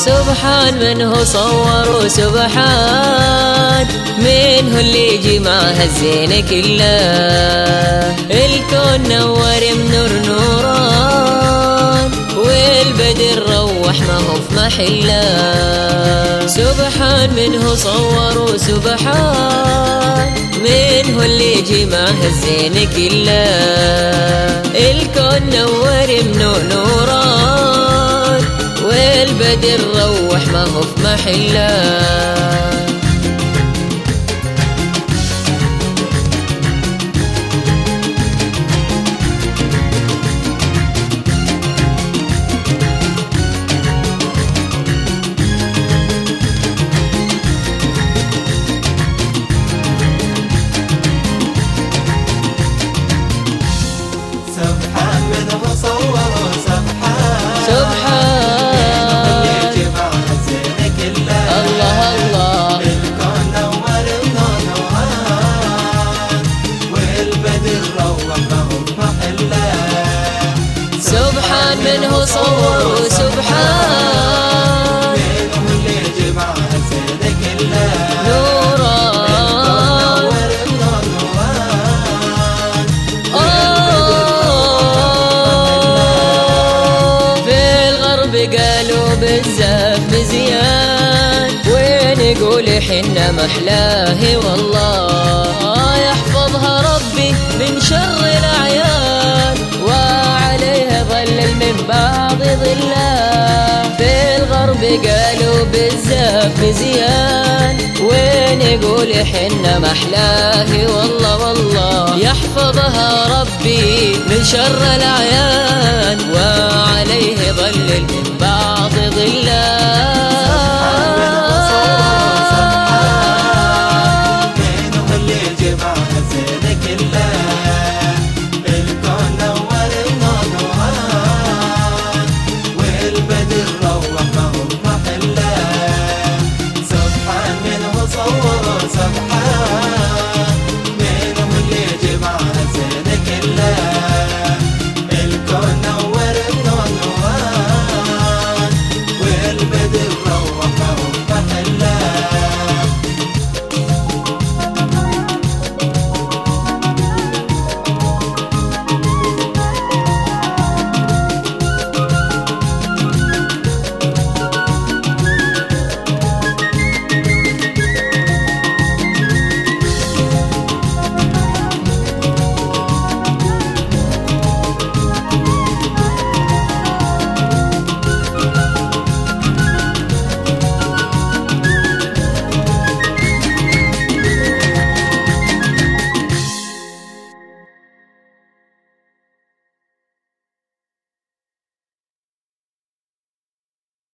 سبحان من هو صور وسبحان من هو اللي جمع هالزين كله. الكون نور بنور نوران والبدر روح ما هو في محله. سبحان من هو صور وسبحان من هو اللي جمع هالزين كله. الكون نور بنور نوران والبدر روح ما هو في محله. سبحان من هو صور وسبحان من هو اللي جمع هالزين كله. نوران في الغرب قالوا بزاف مزيان وين يقول حنا محلاه والله. يحفظها ربي من شر الأعيان وعليها ظلل من بعض ظله. في الغرب قالوا بزاف مزيان وين يقول حنا محلاه والله والله. يحفظها ربي من شر الأعيان وعليه ظلل